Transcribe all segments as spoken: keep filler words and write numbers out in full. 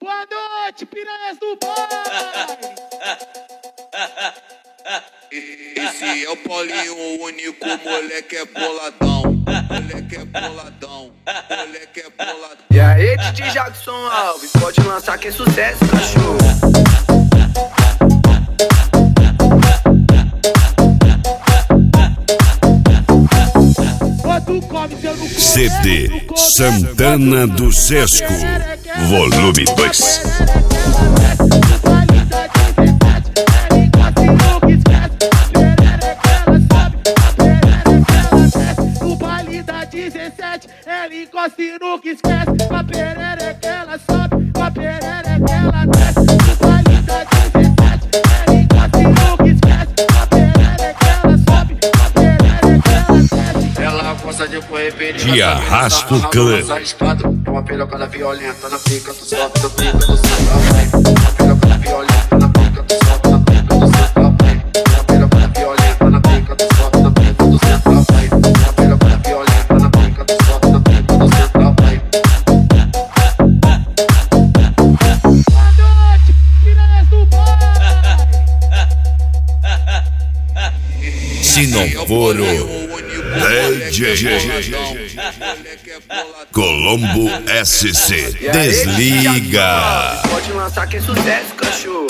Boa noite, piranhas do baile. Esse é o Paulinho, o único moleque é boladão. Moleque é boladão, moleque é boladão. E aí, D J Jackson Alves, pode lançar que é sucesso, cachorro. C D Santana do Sesco, volume dois. No baile da dezessete, ela encosta e nunca esquece. Com a perereca ela sobe, com a perereca ela desce. No baile da dezessete, ela encosta e nunca esquece. Com a perereca ela sobe, com a perereca ela desce. Ela gosta de correr perigo. De Arrasto Clã. Uma pirocada violenta na pica, tu sobe, tu pica, tu sobe, vai. Uma pirocada violenta na pica, tu sobe, na pica, tu sobe, vai. Uma pirocada violenta na pica, tu sobe, na pica, tu sobe, vai. Uma pirocada violenta na pica, tu sobe, na pica, tu sobe, vai. Boa noite, piranhas do baile. Se não for o D J Colombo S C, desliga. Pode lançar que é sucesso, cachorro.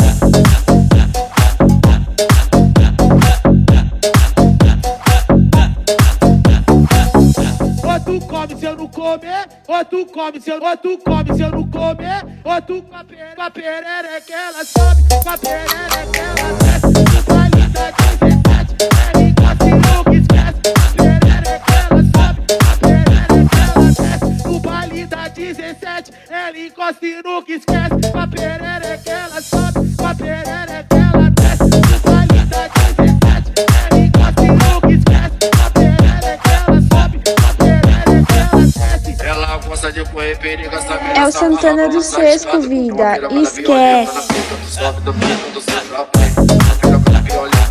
Ou tu come se eu não comer, ou tu come se eu, ou tu come se eu não comer, ou tu com a pere- com a perereca ela sobe, com a perereca ela desce. No baile da dezessete, ela encosta e nunca esquece. Com a perereca ela sobe, com a perereca ela desce. No baile da dezessete, ela encosta e nunca esquece. Com a perereca ela sobe, com a perereca ela desce. No baile da dezessete, ela encosta e nunca esquece. Com a perereca ela sobe, com a perereca ela desce. Ela gosta de correr perigo, essa mina É o Santana do Sesco, vida. Esquece. Tu sobe, tu pica, tu sobe, vai. Uma pirocada violenta